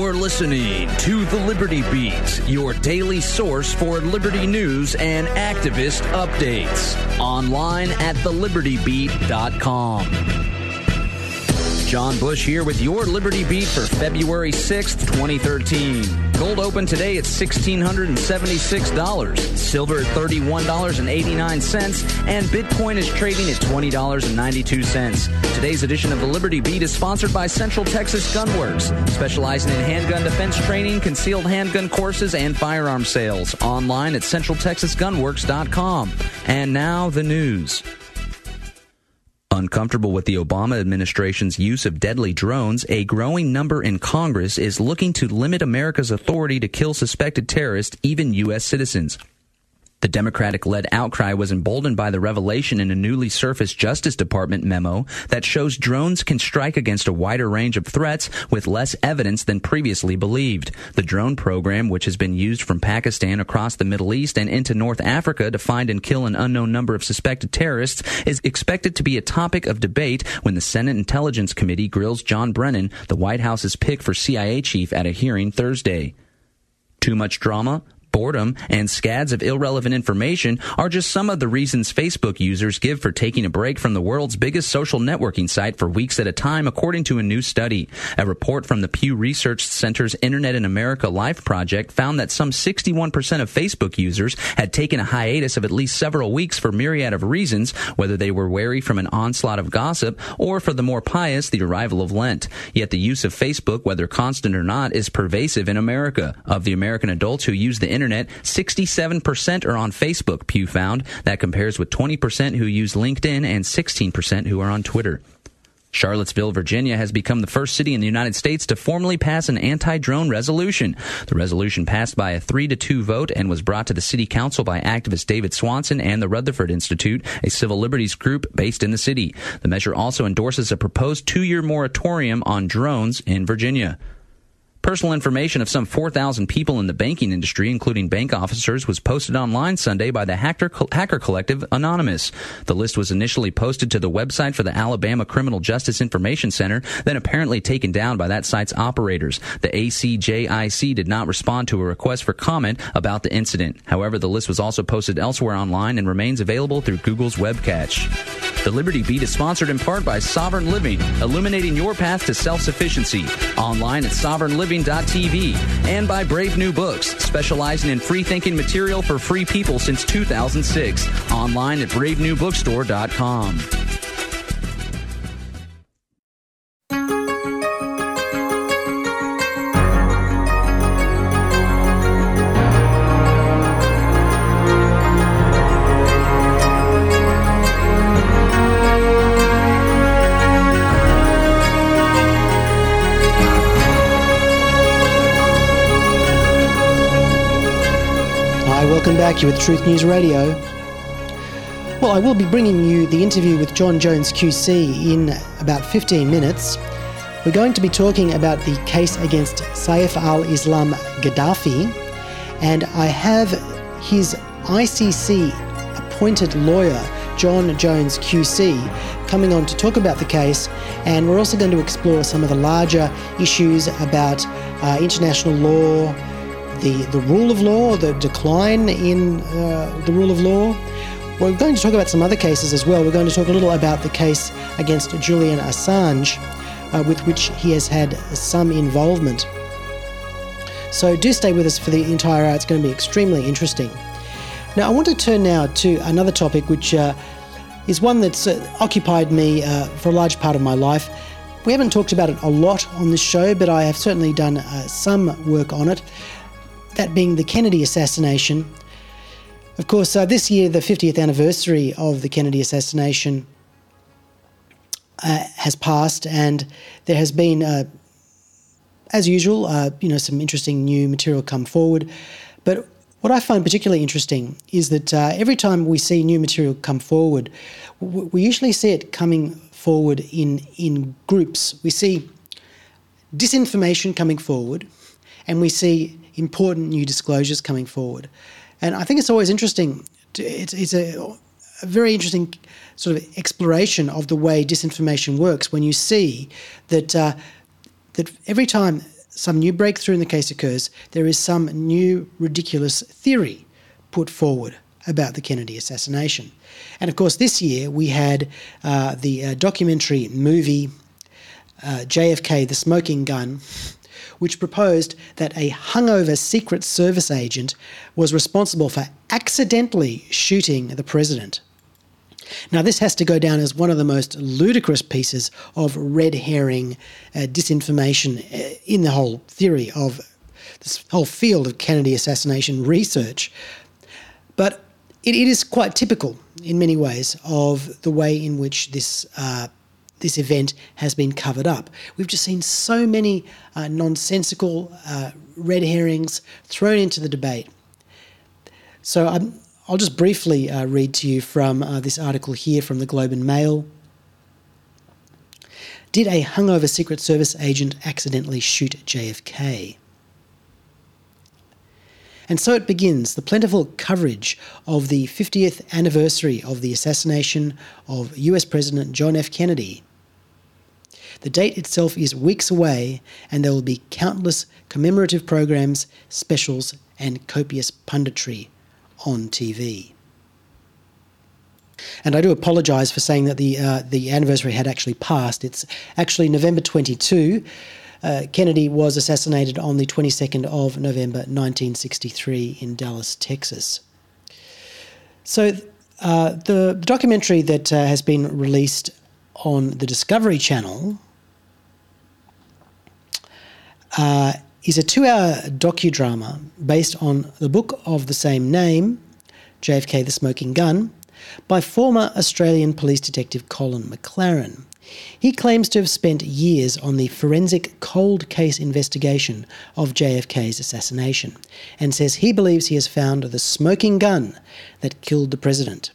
You're listening to The Liberty Beat, your daily source for liberty news and activist updates. Online at thelibertybeat.com. John Bush here with your Liberty Beat for February 6th, 2013. Gold opened today at $1,676, silver at $31.89, and Bitcoin is trading at $20.92. Today's edition of the Liberty Beat is sponsored by Central Texas Gunworks, specializing in handgun defense training, concealed handgun courses, and firearm sales. Online at centraltexasgunworks.com. And now the news. Uncomfortable with the Obama administration's use of deadly drones, a growing number in Congress is looking to limit America's authority to kill suspected terrorists, even U.S. citizens. The Democratic-led outcry was emboldened by the revelation in a newly surfaced Justice Department memo that shows drones can strike against a wider range of threats with less evidence than previously believed. The drone program, which has been used from Pakistan across the Middle East and into North Africa to find and kill an unknown number of suspected terrorists, is expected to be a topic of debate when the Senate Intelligence Committee grills John Brennan, the White House's pick for CIA chief, at a hearing Thursday. Too much drama? Boredom and scads of irrelevant information are just some of the reasons Facebook users give for taking a break from the world's biggest social networking site for weeks at a time, according to a new study. A report from the Pew Research Center's Internet in America Life project found that some 61% of Facebook users had taken a hiatus of at least several weeks for a myriad of reasons, whether they were wary from an onslaught of gossip or, for the more pious, the arrival of Lent. Yet the use of Facebook, whether constant or not, is pervasive in America. Of the American adults who use the Internet, 67% are on Facebook, Pew found. That compares with 20% who use LinkedIn and 16% who are on Twitter. Charlottesville, Virginia has become the first city in the United States to formally pass an anti-drone resolution. The resolution passed by a 3-2 vote and was brought to the city council by activist David Swanson and the Rutherford Institute, a civil liberties group based in the city. The measure also endorses a proposed 2-year moratorium on drones in Virginia. Personal information of some 4,000 people in the banking industry, including bank officers, was posted online Sunday by the hacker collective Anonymous. The list was initially posted to the website for the Alabama Criminal Justice Information Center, then apparently taken down by that site's operators. The ACJIC did not respond to a request for comment about the incident. However, the list was also posted elsewhere online and remains available through Google's web cache. The Liberty Beat is sponsored in part by Sovereign Living, illuminating your path to self-sufficiency. Online at sovereignliving.tv, and by Brave New Books, specializing in free-thinking material for free people since 2006. Online at bravenewbookstore.com. Welcome back. You're with Truth News Radio. Well, I will be bringing you the interview with John Jones QC in about 15 minutes. We're going to be talking about the case against Saif al-Islam Gaddafi, and I have his ICC appointed lawyer, John Jones QC, coming on to talk about the case, and we're also going to explore some of the larger issues about international law, the rule of law, the decline in the rule of law. We're going to talk about some other cases as well. We're going to talk a little about the case against Julian Assange, with which he has had some involvement. So do stay with us for the entire hour. It's going to be extremely interesting. Now, I want to turn now to another topic, which is one that's occupied me for a large part of my life. We haven't talked about it a lot on this show, but I have certainly done some work on it. That being the Kennedy assassination. Of course, this year, the 50th anniversary of the Kennedy assassination has passed, and there has been, as usual, some interesting new material come forward. But what I find particularly interesting is that every time we see new material come forward, we usually see it coming forward in groups. We see disinformation coming forward, and we see important new disclosures coming forward. And I think it's always interesting. It's a very interesting sort of exploration of the way disinformation works when you see that that every time some new breakthrough in the case occurs, there is some new ridiculous theory put forward about the Kennedy assassination. And of course, this year we had the documentary movie JFK, The Smoking Gun, which proposed that a hungover Secret Service agent was responsible for accidentally shooting the president. Now, this has to go down as one of the most ludicrous pieces of red herring disinformation in the whole theory of this whole field of Kennedy assassination research. But it is quite typical in many ways of the way in which this event has been covered up. We've just seen so many nonsensical red herrings thrown into the debate. So I'll just briefly read to you from this article here from the Globe and Mail. Did a hungover Secret Service agent accidentally shoot JFK? And so it begins, the plentiful coverage of the 50th anniversary of the assassination of US President John F. Kennedy. The date itself is weeks away, and there will be countless commemorative programs, specials, and copious punditry on TV. And I do apologise for saying that the anniversary had actually passed. It's actually November 22. Kennedy was assassinated on the 22nd of November 1963 in Dallas, Texas. So the documentary that has been released on the Discovery Channel is a 2-hour docudrama based on the book of the same name, JFK, The Smoking Gun, by former Australian police detective Colin McLaren. He claims to have spent years on the forensic cold case investigation of JFK's assassination and says he believes he has found the smoking gun that killed the president.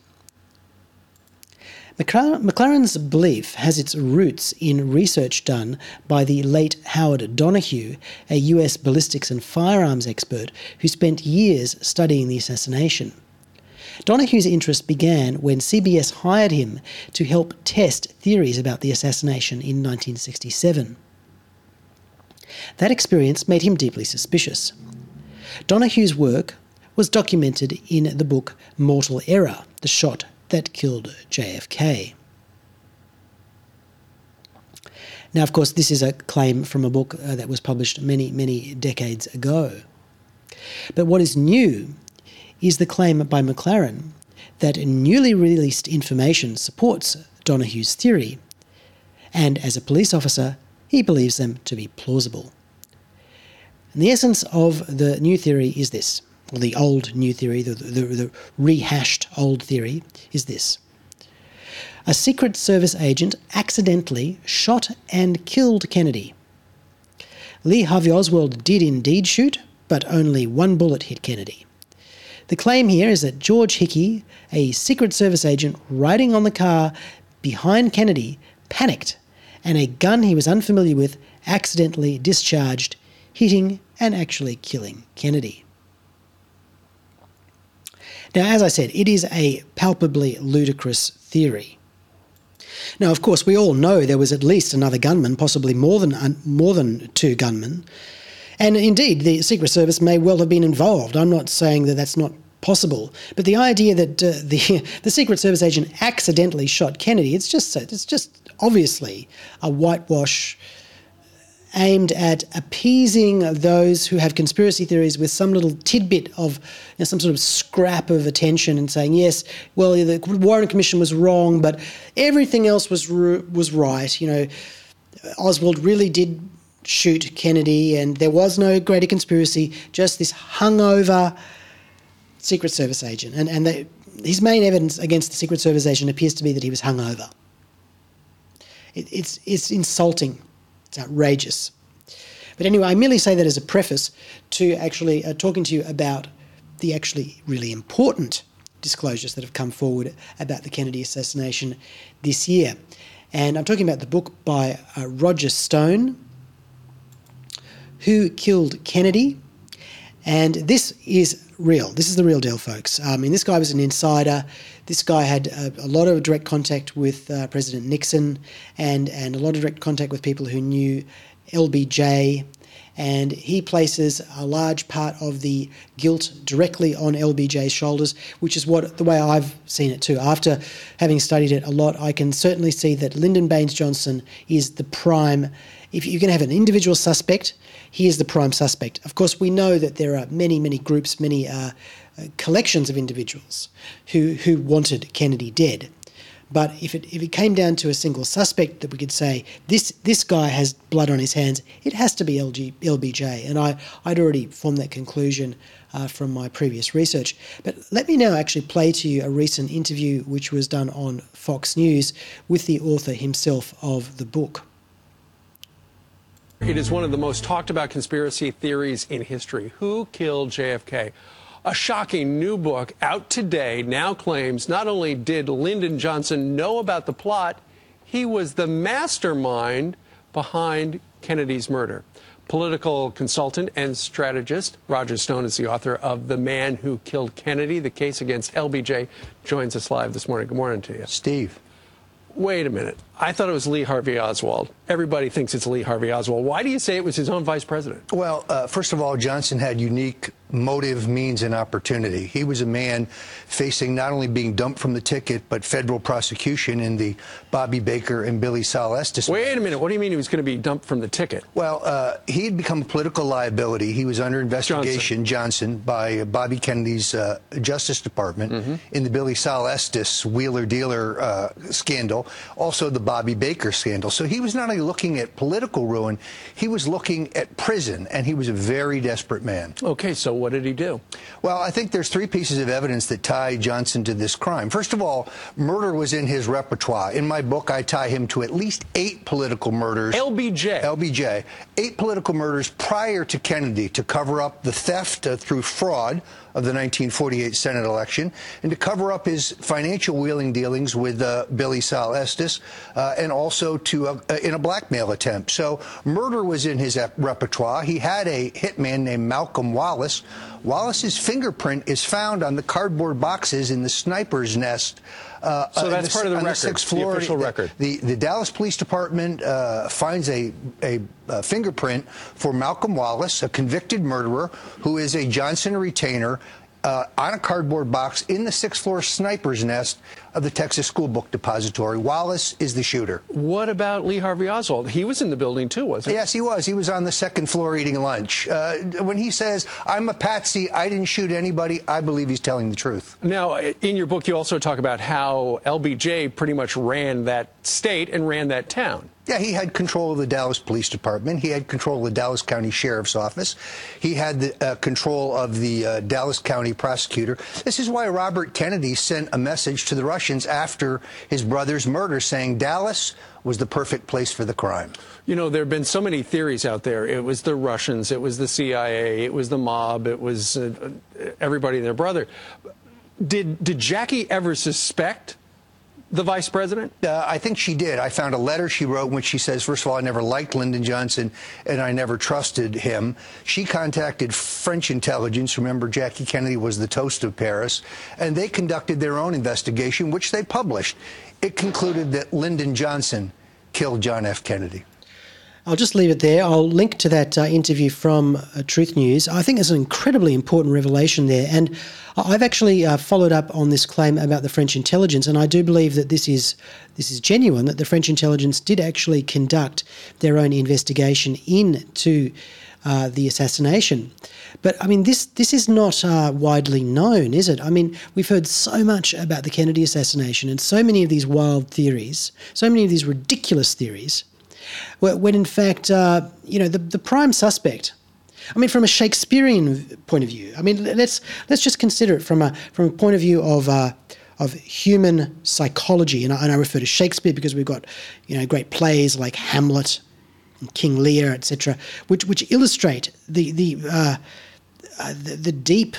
McLaren's belief has its roots in research done by the late Howard Donahue, a US ballistics and firearms expert who spent years studying the assassination. Donahue's interest began when CBS hired him to help test theories about the assassination in 1967. That experience made him deeply suspicious. Donahue's work was documented in the book Mortal Error, The Shot That Killed JFK. Now, of course, this is a claim from a book that was published many, many decades ago. But what is new is the claim by McLaren that newly released information supports Donahue's theory, and as a police officer, he believes them to be plausible. And the essence of the new theory is this, or the old new theory, the rehashed old theory is this. A Secret Service agent accidentally shot and killed Kennedy. Lee Harvey Oswald did indeed shoot, but only one bullet hit Kennedy. The claim here is that George Hickey, a Secret Service agent riding on the car behind Kennedy, panicked, and a gun he was unfamiliar with accidentally discharged, hitting and actually killing Kennedy. Now, as I said, it is a palpably ludicrous theory. Now, of course, we all know there was at least another gunman, possibly more than two gunmen. And indeed, the Secret Service may well have been involved. I'm not saying that that's not possible. But the idea that the Secret Service agent accidentally shot Kennedy, it's just obviously a whitewash aimed at appeasing those who have conspiracy theories with some little tidbit of some sort of scrap of attention and saying, yes, well, the Warren Commission was wrong, but everything else was right. Oswald really did shoot Kennedy and there was no greater conspiracy, just this hungover Secret Service agent. And his main evidence against the Secret Service agent appears to be that he was hungover. It's insulting. It's outrageous. But anyway, I merely say that as a preface to actually talking to you about the actually really important disclosures that have come forward about the Kennedy assassination this year. And I'm talking about the book by Roger Stone, Who Killed Kennedy? And this is real. This is the real deal, folks. This guy was an insider. This guy had a lot of direct contact with President Nixon and a lot of direct contact with people who knew LBJ and he places a large part of the guilt directly on LBJ's shoulders, which is the way I've seen it too. After having studied it a lot, I can certainly see that Lyndon Baines Johnson is the prime. If you're going to have an individual suspect, he is the prime suspect. Of course, we know that there are many, many groups, many collections of individuals who wanted Kennedy dead. But if it came down to a single suspect that we could say, this guy has blood on his hands, it has to be LBJ. And I'd already formed that conclusion from my previous research. But let me now actually play to you a recent interview which was done on Fox News with the author himself of the book. It is one of the most talked about conspiracy theories in history. Who killed JFK? A shocking new book out today now claims not only did Lyndon Johnson know about the plot, he was the mastermind behind Kennedy's murder. Political consultant and strategist Roger Stone is the author of The Man Who Killed Kennedy, the case against LBJ, joins us live this morning. Good morning to you. Steve. Wait a minute. I thought it was Lee Harvey Oswald. Everybody thinks it's Lee Harvey Oswald. Why do you say it was his own vice president? Well, first of all, Johnson had unique motive, means, and opportunity. He was a man facing not only being dumped from the ticket, but federal prosecution in the Bobby Baker and Billy Sol Estes. Wait a minute. What do you mean he was going to be dumped from the ticket? Well, he had become a political liability. He was under investigation, Johnson by Bobby Kennedy's Justice Department in the Billy Sol Estes wheeler-dealer scandal, also the Bobby Baker scandal. So he was not only looking at political ruin, he was looking at prison, and he was a very desperate man. Okay, so what did he do? Well, I think there's three pieces of evidence that tie Johnson to this crime. First of all, murder was in his repertoire. In my book, I tie him to at least 8 political murders. LBJ. 8 political murders prior to Kennedy to cover up the theft through fraud of the 1948 Senate election, and to cover up his financial wheeling dealings with Billy Sol Estes, and also to in a blackmail attempt. So murder was in his repertoire. He had a hitman named Malcolm Wallace. Wallace's fingerprint is found on the cardboard boxes in the sniper's nest. So that's part of the record, the 6th floor, the official record. The Dallas Police Department finds a fingerprint for Malcolm Wallace, a convicted murderer who is a Johnson retainer, on a cardboard box in the 6th floor sniper's nest of the Texas School Book Depository. Wallace is the shooter. What about Lee Harvey Oswald? He was in the building too, wasn't he? Yes, he was. He was on the 2nd floor eating lunch. When he says, "I'm a patsy, I didn't shoot anybody," I believe he's telling the truth. Now, in your book, you also talk about how LBJ pretty much ran that state and ran that town. Yeah, he had control of the Dallas Police Department. He had control of the Dallas County Sheriff's Office. He had the control of the Dallas County Prosecutor. This is why Robert Kennedy sent a message to the Russians after his brother's murder saying Dallas was the perfect place for the crime. You know, there have been so many theories out there. It was the Russians, it was the CIA, it was the mob, it was everybody and their brother. Did Jackie ever suspect the vice president? I think she did. I found a letter she wrote in which she says, first of all, I never liked Lyndon Johnson and I never trusted him. She contacted French intelligence. Remember, Jackie Kennedy was the toast of Paris. And they conducted their own investigation, which they published. It concluded that Lyndon Johnson killed John F. Kennedy. I'll just leave it there. I'll link to that interview from Truth News. I think there's an incredibly important revelation there. And I've actually followed up on this claim about the French intelligence, and I do believe that this is genuine, that the French intelligence did actually conduct their own investigation into the assassination. But, I mean, this is not widely known, is it? I mean, we've heard so much about the Kennedy assassination and so many of these wild theories, so many of these ridiculous theories, when in fact, the prime suspect, I mean, from a Shakespearean point of view, I mean, let's just consider it from a point of view of human psychology, and I refer to Shakespeare because we've got great plays like Hamlet and King Lear, etc., which illustrate the deep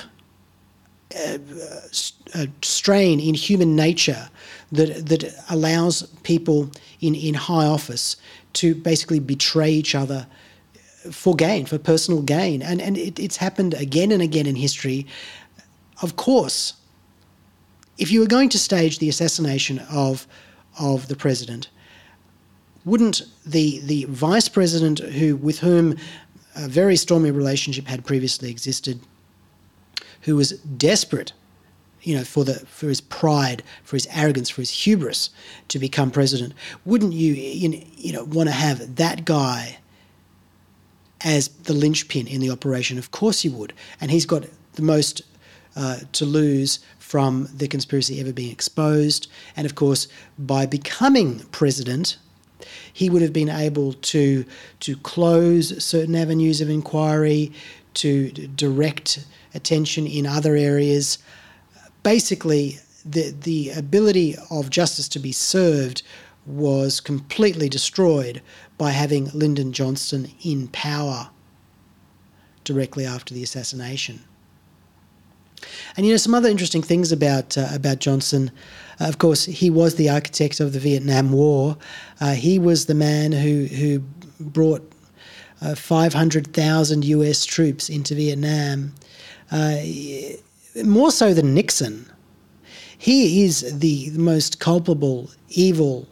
strain in human nature that allows people in high office to basically betray each other for gain, for personal gain. And it's happened again and again in history. Of course, if you were going to stage the assassination of the president, wouldn't the vice president with whom a very stormy relationship had previously existed, who was desperate, for his pride, for his arrogance, for his hubris to become president, wouldn't you want to have that guy as the linchpin in the operation? Of course you would. And he's got the most to lose from the conspiracy ever being exposed. And of course, by becoming president, he would have been able to close certain avenues of inquiry, to direct attention in other areas. Basically, the ability of justice to be served was completely destroyed by having Lyndon Johnson in power directly after the assassination. And some other interesting things about Johnson. Of course, he was the architect of the Vietnam War. He was the man who brought 500,000 US troops into Vietnam. More so than Nixon. He is the most culpable, evil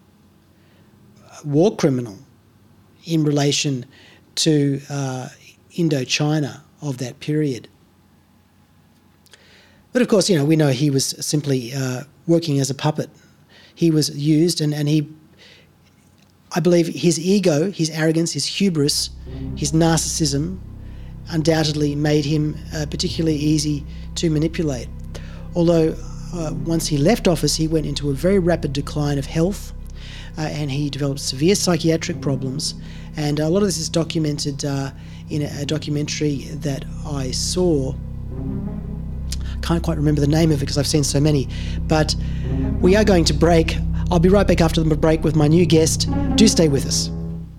war criminal in relation to Indochina of that period. But of course, we know he was simply working as a puppet. He was used, and I believe his ego, his arrogance, his hubris, his narcissism undoubtedly made him particularly easy to manipulate. Although once he left office, he went into a very rapid decline of health, and he developed severe psychiatric problems. And a lot of this is documented in a documentary that I saw. Can't quite remember the name of it because I've seen so many. But we are going to break. I'll be right back after the break with my new guest. Do stay with us.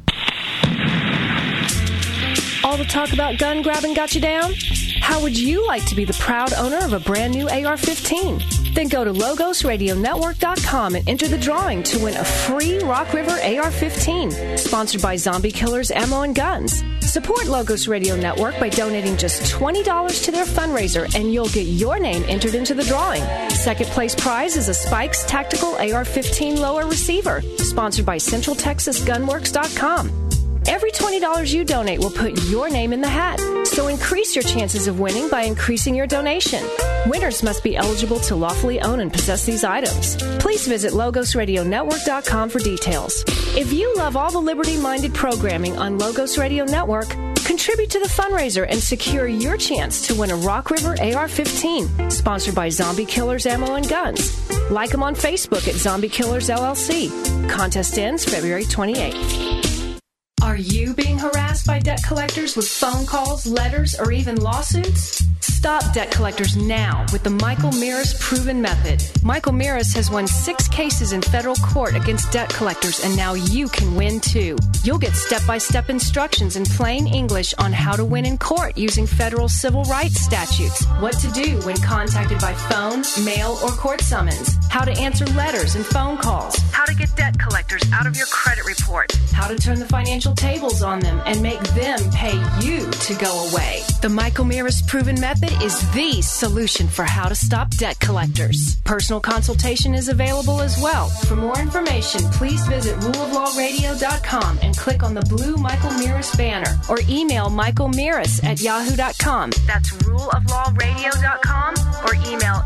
All the talk about gun grabbing got you down? How would you like to be the proud owner of a brand new AR-15? Then go to LogosRadioNetwork.com and enter the drawing to win a free Rock River AR-15, sponsored by Zombie Killers Ammo and Guns. Support Logos Radio Network by donating just $20 to their fundraiser, and you'll get your name entered into the drawing. Second place prize is a Spikes Tactical AR-15 Lower Receiver, sponsored by CentralTexasGunworks.com. Every $20 you donate will put your name in the hat, so increase your chances of winning by increasing your donation. Winners must be eligible to lawfully own and possess these items. Please visit LogosRadioNetwork.com for details. If you love all the liberty-minded programming on Logos Radio Network, contribute to the fundraiser and secure your chance to win a Rock River AR-15, sponsored by Zombie Killers Ammo and Guns. Like them on Facebook at Zombie Killers LLC. Contest ends February 28th. Are you being harassed by debt collectors with phone calls, letters, or even lawsuits? Stop debt collectors now with the Michael Mirris Proven Method. Michael Mirris has won 6 cases in federal court against debt collectors, and now you can win too. You'll get step-by-step instructions in plain English on how to win in court using federal civil rights statutes, what to do when contacted by phone, mail, or court summons, how to answer letters and phone calls, how to get debt collectors out of your credit report, how to turn the financial tables on them and make them pay you to go away. The Michael Mirris Proven Method is the solution for how to stop debt collectors. Personal consultation is available as well. For more information, please visit ruleoflawradio.com and click on the blue Michael Mirris banner, or email michaelmirris@yahoo.com. That's ruleoflawradio.com, or email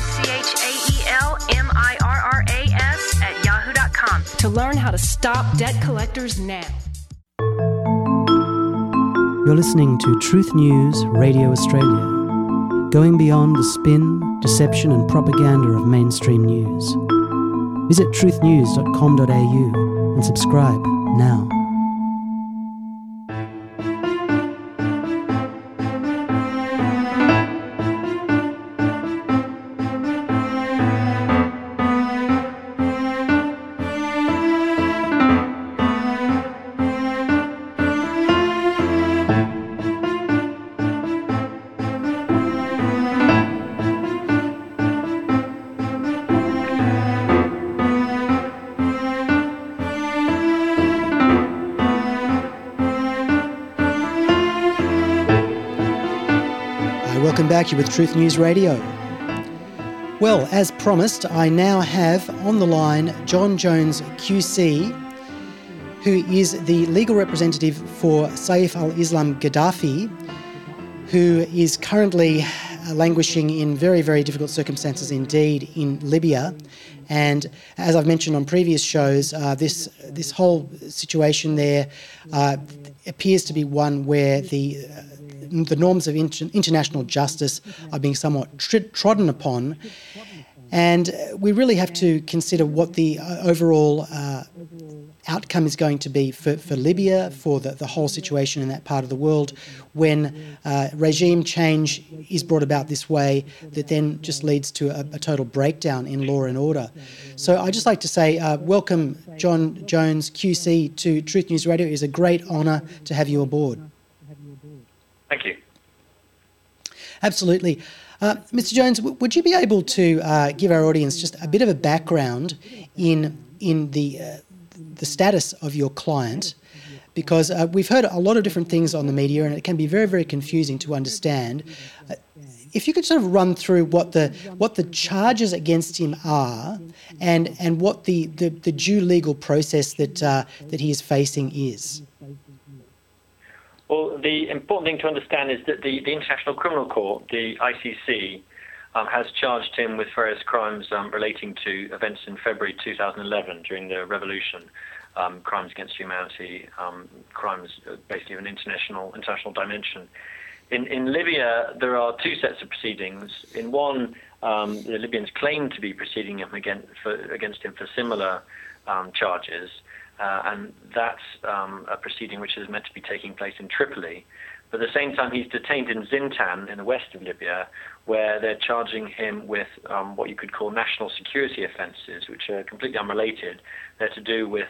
michaelmirras@yahoo.com to learn how to stop debt collectors now. You're listening to Truth News Radio Australia, going beyond the spin, deception and propaganda of mainstream news. Visit truthnews.com.au and subscribe now. Welcome back. You're with Truth News Radio. Well, as promised, I now have on the line John Jones QC, who is the legal representative for Saif al-Islam Gaddafi, who is currently languishing in very, very difficult circumstances indeed in Libya. And as I've mentioned on previous shows, this whole situation there appears to be one where the norms of international justice are being somewhat trodden upon. And we really have to consider what the overall outcome is going to be for Libya, for the whole situation in that part of the world, when regime change is brought about this way that then just leads to a total breakdown in law and order. So I'd just like to say welcome, John Jones, QC, to Truth News Radio. It is a great honour to have you aboard. Thank you. Absolutely. Mr. Jones, would you be able to give our audience just a bit of a background in the status of your client? Because we've heard a lot of different things on the media, and it can be very, very confusing to understand. If you could sort of run through what the charges against him are, and what the due legal process that he is facing is. Well, the important thing to understand is that the International Criminal Court, the ICC, has charged him with various crimes relating to events in February 2011 during the revolution, crimes against humanity, crimes basically of an international dimension. In Libya, there are two sets of proceedings. In one, the Libyans claim to be proceeding against him for similar charges. And that's a proceeding which is meant to be taking place in Tripoli. But at the same time, he's detained in Zintan in the west of Libya, where they're charging him with what you could call national security offences, which are completely unrelated. They're to do with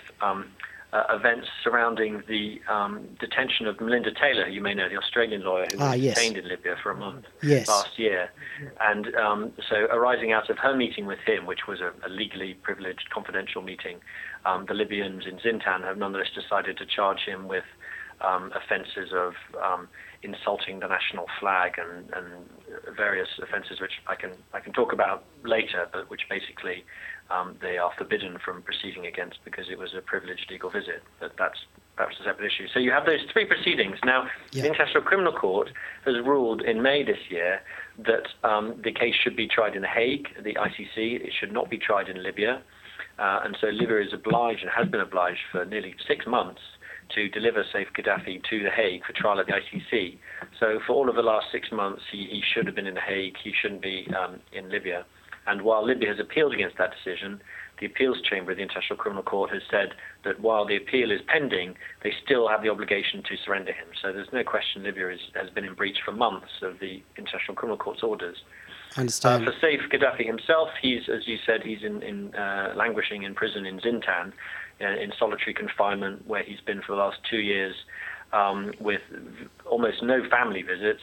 events surrounding the detention of Melinda Taylor, who you may know, the Australian lawyer who was detained in Libya for a month last year. And so arising out of her meeting with him, which was a legally privileged confidential meeting, the Libyans in Zintan have nonetheless decided to charge him with offences of insulting the national flag and various offences which I can talk about later, but which basically they are forbidden from proceeding against because it was a privileged legal visit. But that's perhaps a separate issue. So you have those three proceedings. Now, the International Criminal Court has ruled in May this year that the case should be tried in The Hague, the ICC. It should not be tried in Libya. And so Libya is obliged and has been obliged for nearly 6 months to deliver Saif Gaddafi to The Hague for trial at the ICC. So for all of the last 6 months, he should have been in The Hague. He shouldn't be in Libya. And while Libya has appealed against that decision, the appeals chamber of the International Criminal Court has said that while the appeal is pending, they still have the obligation to surrender him. So there's no question Libya has been in breach for months of the International Criminal Court's orders. I understand. For Saif Gaddafi himself, he's, as you said, he's in languishing in prison in Zintan, in solitary confinement, where he's been for the last 2 years, with almost no family visits,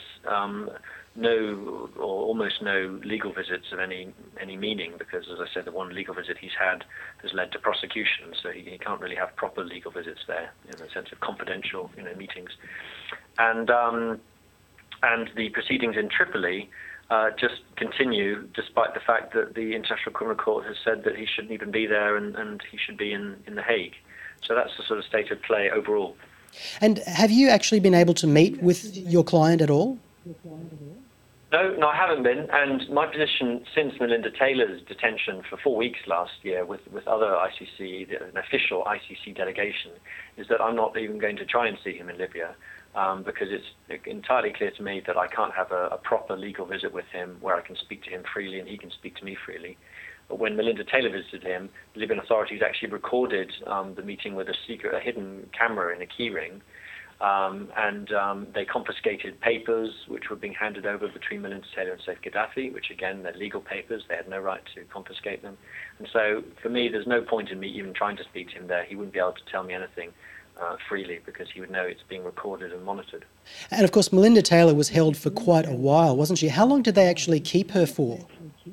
no or almost no legal visits of any meaning, because, as I said, the one legal visit he's had has led to prosecution, so he can't really have proper legal visits there in the sense of confidential, meetings. And the proceedings in Tripoli just continue, despite the fact that the International Criminal Court has said that he shouldn't even be there and he should be in The Hague. So that's the sort of state of play overall. And have you actually been able to meet with your client at all? No, I haven't been. And my position since Melinda Taylor's detention for 4 weeks last year with other ICC, an official ICC delegation, is that I'm not even going to try and see him in Libya. Because it's entirely clear to me that I can't have a proper legal visit with him where I can speak to him freely and he can speak to me freely. But when Melinda Taylor visited him, the Libyan authorities actually recorded the meeting with a hidden camera in a keyring, and they confiscated papers which were being handed over between Melinda Taylor and Saif Gaddafi, which again, they're legal papers. They had no right to confiscate them. And so for me, there's no point in me even trying to speak to him there. He wouldn't be able to tell me anything freely because he would know it's being recorded and monitored. And of course, Melinda Taylor was held for quite a while, wasn't she? How long did they actually keep her for?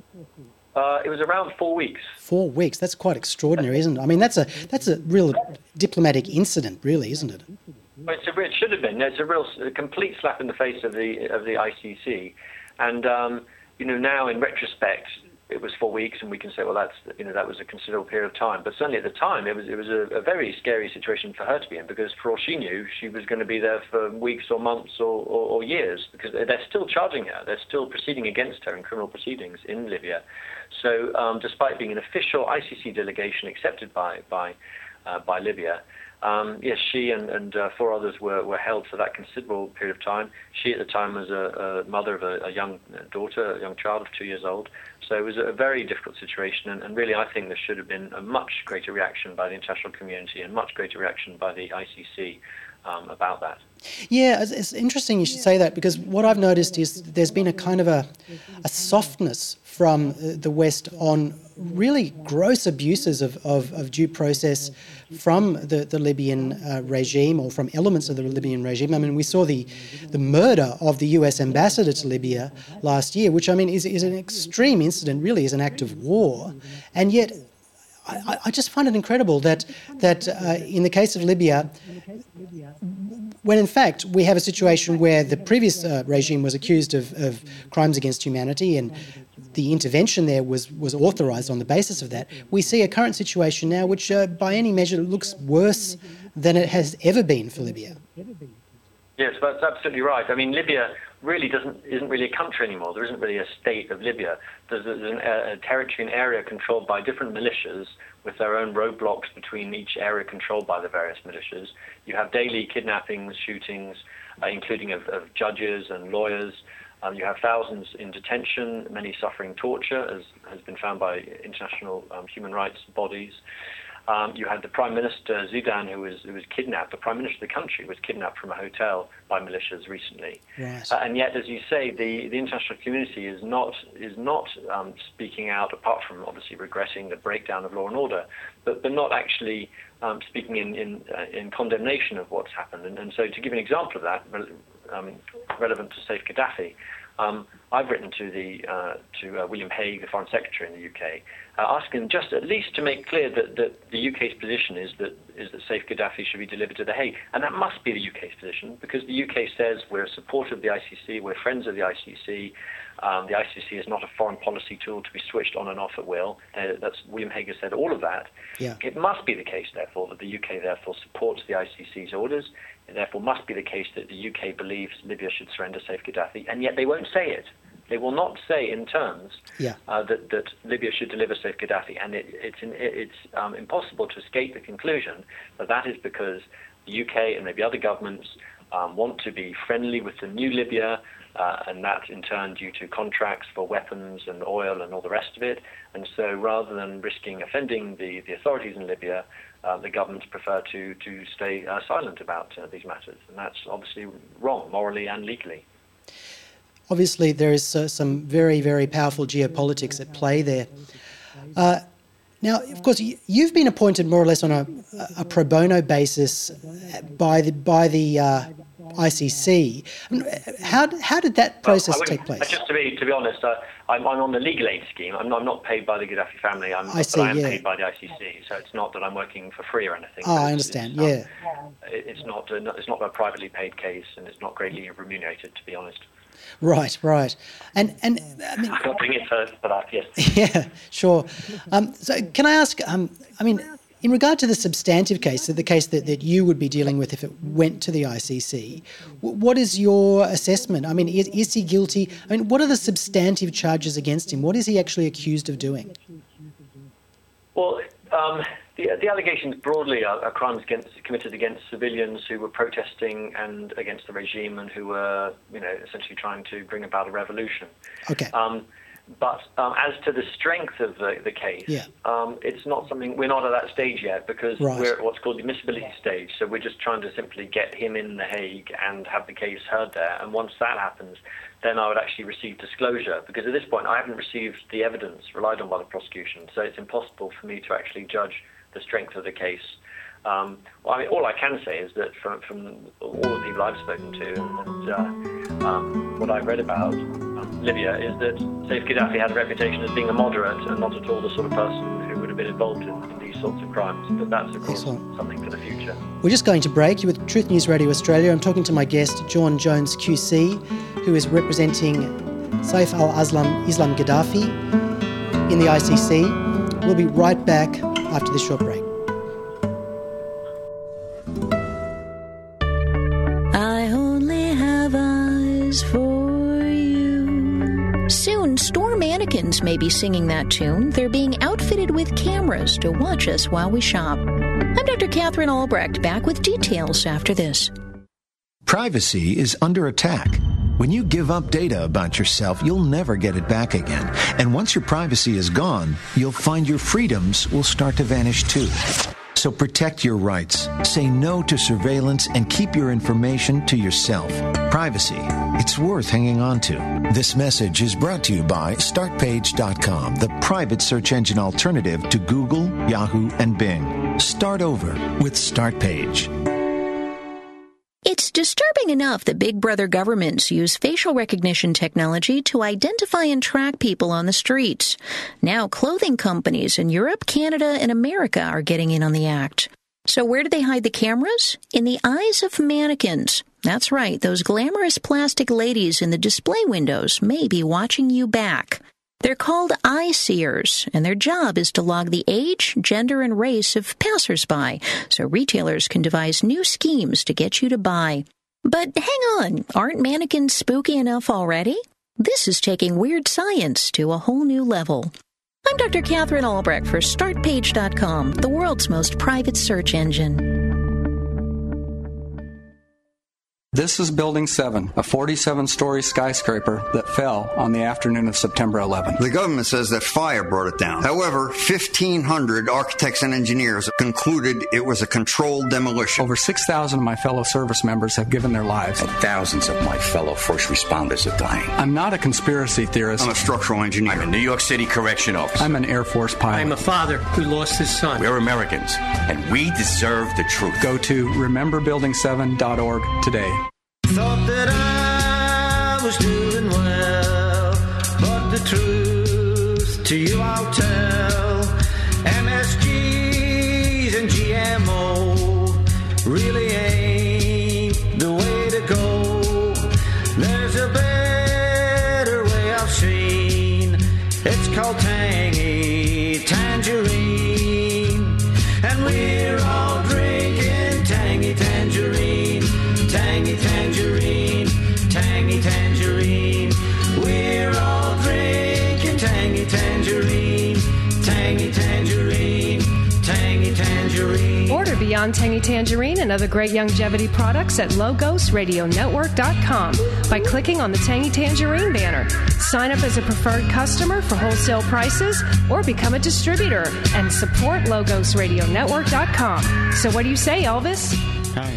It was around 4 weeks. 4 weeks? That's quite extraordinary, isn't it? I mean, that's a real diplomatic incident, really, isn't it? Well, it should have been. It's a complete slap in the face of the ICC. And now in retrospect, it was 4 weeks, and we can say, well, that was a considerable period of time. But certainly at the time, it was a very scary situation for her to be in, because for all she knew, she was going to be there for weeks or months or years, because they're still charging her. They're still proceeding against her in criminal proceedings in Libya. So despite being an official ICC delegation accepted by Libya, yes, she and 4 others were held for that considerable period of time. She at the time was a mother of a young daughter, a young child of 2 years old. So it was a very difficult situation, and really I think there should have been a much greater reaction by the international community and much greater reaction by the ICC about that. Yeah, it's interesting you should say that, because what I've noticed is there's been a kind of a softness from the West on really gross abuses of due process from the Libyan regime, or from elements of the Libyan regime. I mean, we saw the murder of the US ambassador to Libya last year, which, I mean, is an extreme incident, really is an act of war. And yet I just find it incredible that in the case of Libya, when in fact we have a situation where the previous regime was accused of crimes against humanity, and the intervention there was authorised on the basis of that, we see a current situation now which by any measure looks worse than it has ever been for Libya. Yes, that's absolutely right. I mean, Libya really isn't really a country anymore. There isn't really a state of Libya. There's a territory and area controlled by different militias with their own roadblocks between each area controlled by the various militias. You have daily kidnappings, shootings, including of judges and lawyers. You have thousands in detention, many suffering torture, as has been found by international human rights bodies. You had the Prime Minister, Zidane, who was kidnapped. The Prime Minister of the country was kidnapped from a hotel by militias recently. Right. And yet, as you say, the international community is not speaking out, apart from obviously regretting the breakdown of law and order, but not actually speaking in condemnation of what's happened. And so, to give an example of that, relevant to Saif Gaddafi, I've written to William Hague, the Foreign Secretary in the UK, asking just at least to make clear that the UK's position is that Saif Gaddafi should be delivered to The Hague. And that must be the UK's position, because the UK says we're supportive of the ICC, we're friends of the ICC. The ICC is not a foreign policy tool to be switched on and off at will. That's William Hague has said all of that. Yeah. It must be the case, therefore, that the UK therefore supports the ICC's orders. It therefore must be the case that the UK believes Libya should surrender Saif Gaddafi, and yet they won't say it. They will not say in terms that Libya should deliver Saif Gaddafi, and it's impossible to escape the conclusion that is because the UK and maybe other governments want to be friendly with the new Libya, and that in turn due to contracts for weapons and oil and all the rest of it. And so rather than risking offending the authorities in Libya, the governments prefer to stay silent about these matters. And that's obviously wrong, morally and legally. Obviously, there is some very, very powerful geopolitics at play there. Now, of course, you've been appointed more or less on a pro bono basis by the ICC. I mean, how did that process take place? Just to be honest, I'm on the legal aid scheme. I'm not paid by the Gaddafi family. I am paid by the ICC. So it's not that I'm working for free or anything. Oh, I understand. It's not a privately paid case, and it's not greatly remunerated, to be honest. Right. And I mean, I'm not doing it for that, yes. Yeah, sure. So can I ask, I mean, in regard to the substantive case, the case that you would be dealing with if it went to the ICC, what is your assessment? I mean, is he guilty? I mean, what are the substantive charges against him? What is he actually accused of doing? Well, the allegations broadly are crimes committed against civilians who were protesting and against the regime and who were, essentially trying to bring about a revolution. Okay. But as to the strength of the case, it's not something, we're not at that stage yet, because we're at what's called the admissibility stage. So we're just trying to simply get him in The Hague and have the case heard there. And once that happens, then I would actually receive disclosure, because at this point I haven't received the evidence relied on by the prosecution. So it's impossible for me to actually judge the strength of the case. Well, I mean, all I can say is that from all the people I've spoken to and what I've read about Libya is that Saif Gaddafi had a reputation as being a moderate and not at all the sort of person who would have been involved in these sorts of crimes. But that's, of course, something for the future. We're just going to break. You're with Truth News Radio Australia. I'm talking to my guest, Jon Jones QC, who is representing Saif al-Islam Gaddafi in the ICC. We'll be right back after this short break. I only have eyes for you. Soon, store mannequins may be singing that tune. They're being outfitted with cameras to watch us while we shop. I'm Dr. Catherine Albrecht, back with details after this. Privacy is under attack. When you give up data about yourself, you'll never get it back again. And once your privacy is gone, you'll find your freedoms will start to vanish too. So protect your rights, say no to surveillance, and keep your information to yourself. Privacy, it's worth hanging on to. This message is brought to you by StartPage.com, the private search engine alternative to Google, Yahoo, and Bing. Start over with StartPage. It's disturbing enough that big brother governments use facial recognition technology to identify and track people on the streets. Now clothing companies in Europe, Canada, and America are getting in on the act. So where do they hide the cameras? In the eyes of mannequins. That's right, those glamorous plastic ladies in the display windows may be watching you back. They're called eye seers, and their job is to log the age, gender, and race of passersby, so retailers can devise new schemes to get you to buy. But hang on, aren't mannequins spooky enough already? This is taking weird science to a whole new level. I'm Dr. Catherine Albrecht for StartPage.com, the world's most private search engine. This is Building 7, a 47-story skyscraper that fell on the afternoon of September 11th. The government says that fire brought it down. However, 1,500 architects and engineers concluded it was a controlled demolition. Over 6,000 of my fellow service members have given their lives. And thousands of my fellow first responders are dying. I'm not a conspiracy theorist. I'm a structural engineer. I'm a New York City correction officer. I'm an Air Force pilot. I'm a father who lost his son. We're Americans, and we deserve the truth. Go to rememberbuilding7.org today. Thought that I was doing well, but the truth to you I'll tell. MSGs and GMO really ain't the way to go. There's a better way I've seen. It's called tangy tangerine, and we're all drinking tangy tangerine. Tangy tangerine, tangy tangerine. We're all drinking tangy tangerine, tangy tangerine, tangy tangerine. Order Beyond Tangy Tangerine and other great longevity products at LogosRadioNetwork.com by clicking on the Tangy Tangerine banner. Sign up as a preferred customer for wholesale prices or become a distributor and support LogosRadioNetwork.com. So what do you say, Elvis? Hi.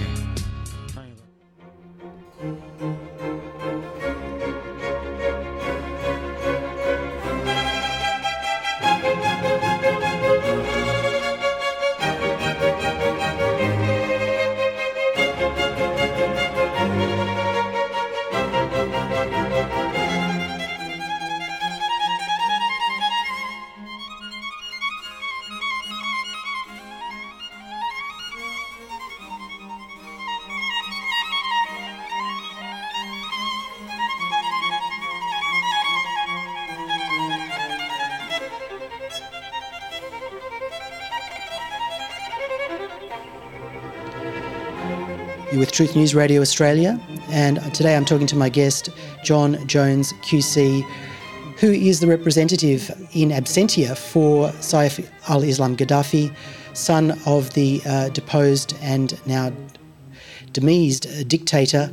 You're with Truth News Radio Australia, and today I'm talking to my guest, John Jones QC, who is the representative in absentia for Saif al-Islam Gaddafi, son of the deposed and now demised dictator.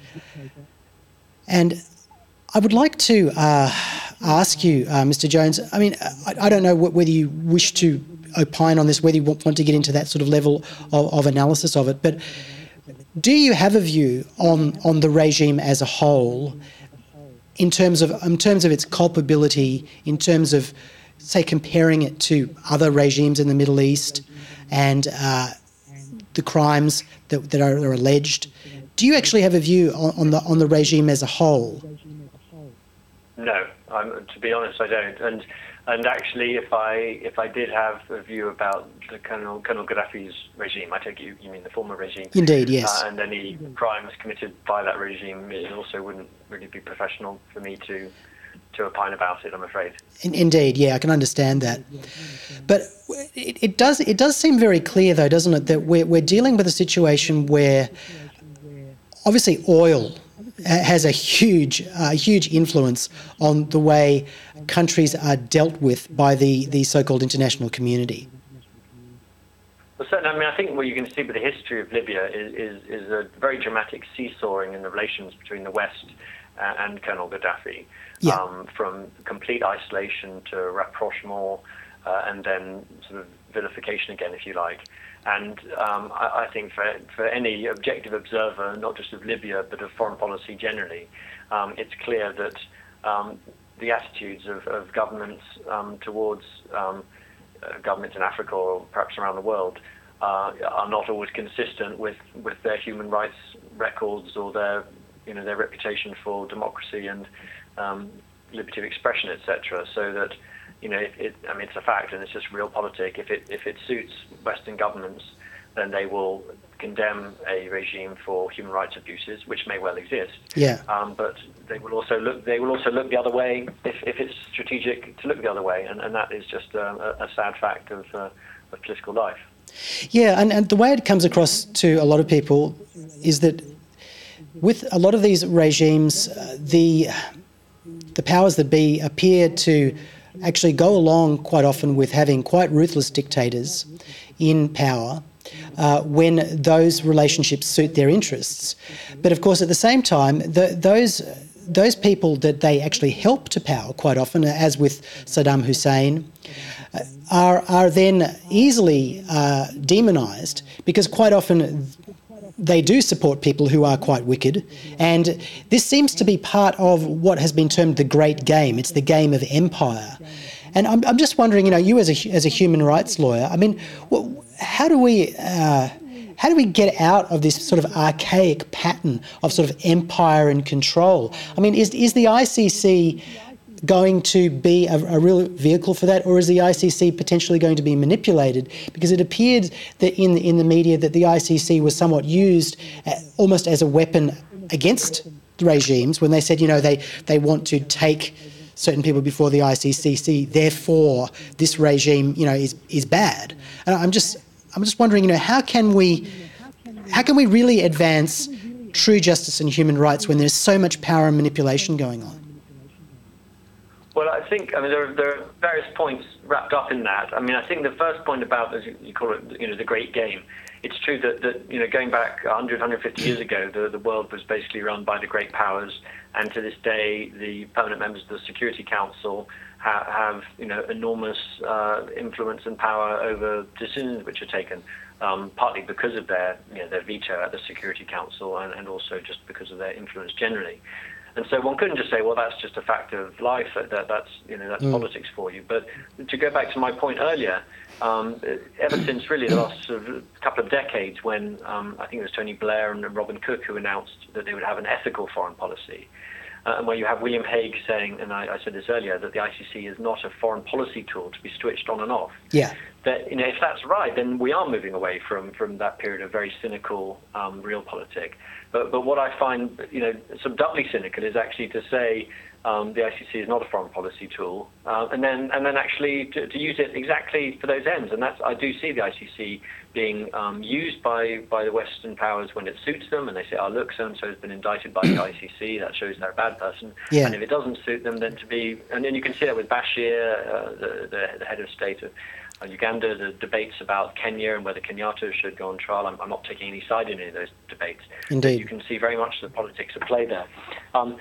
And I would like to ask you, Mr. Jones, I mean, I don't know whether you wish to opine on this, whether you want to get into that sort of level of analysis of it, but do you have a view on the regime as a whole in terms of its culpability, in terms of, say, comparing it to other regimes in the Middle East and the crimes that are alleged? Do you actually have a view on the regime as a whole? No, to be honest, I don't. And actually, if I did have a view about the Colonel Gaddafi's regime, I take you mean the former regime. Indeed, yes. And any crimes committed by that regime, it also wouldn't really be professional for me to opine about it, I'm afraid. Indeed, yeah, I can understand that. But it does seem very clear, though, doesn't it, that we're dealing with a situation where obviously oil has a huge influence on the way countries are dealt with by the so-called international community. Well, certainly, I mean, I think what you can see with the history of Libya is a very dramatic seesawing in the relations between the West and Colonel Gaddafi, from complete isolation to rapprochement, and then sort of vilification again, if you like. And I think for any objective observer, not just of Libya, but of foreign policy generally, it's clear that the attitudes of governments towards governments in Africa or perhaps around the world are not always consistent with their human rights records or their reputation for democracy and liberty of expression, etc. So that it's a fact, and it's just realpolitik. If it suits Western governments, then they will condemn a regime for human rights abuses, which may well exist. Yeah. But they will also look the other way if it's strategic to look the other way, and that is just a sad fact of political life. Yeah, and the way it comes across to a lot of people is that with a lot of these regimes, the powers that be appear to actually go along quite often with having quite ruthless dictators in power when those relationships suit their interests. But of course, at the same time, those people that they actually help to power quite often, as with Saddam Hussein, are then easily demonised, because quite often they do support people who are quite wicked. And this seems to be part of what has been termed the great game. It's the game of empire. And I'm just wondering, you as a human rights lawyer, I mean, how do we get out of this sort of archaic pattern of sort of empire and control? I mean, is the ICC going to be a real vehicle for that, or is the ICC potentially going to be manipulated? Because it appeared that in the media that the ICC was somewhat used almost as a weapon against the regimes when they said, they want to take certain people before the ICC, therefore this regime, is bad. And I'm just wondering, how can we really advance true justice and human rights when there's so much power and manipulation going on? Well, I think there are various points wrapped up in that. I mean, I think the first point about, as you call it, the great game. It's true that going back 100, 150 years ago, the world was basically run by the great powers, and to this day, the permanent members of the Security Council have enormous influence and power over decisions which are taken, partly because of their veto at the Security Council, and also just because of their influence generally. And so one couldn't just say, well, that's just a fact of life, that's politics for you. But to go back to my point earlier, ever since really the last sort of couple of decades, when I think it was Tony Blair and Robin Cook who announced that they would have an ethical foreign policy, and where you have William Hague saying, and I said this earlier, that the ICC is not a foreign policy tool to be switched on and off. Yeah. That if that's right, then we are moving away from that period of very cynical realpolitik. But what I find some doubly cynical is actually to say the ICC is not a foreign policy tool, and then actually to use it exactly for those ends. And I do see the ICC being used by the Western powers when it suits them, and they say, oh, look, so-and-so has been indicted by the ICC, that shows they're a bad person. Yeah. And if it doesn't suit them, then and then you can see that with Bashir, the head of state of Uganda, the debates about Kenya and whether Kenyatta should go on trial. I'm not taking any side in any of those debates. Indeed. You can see very much the politics at play there. And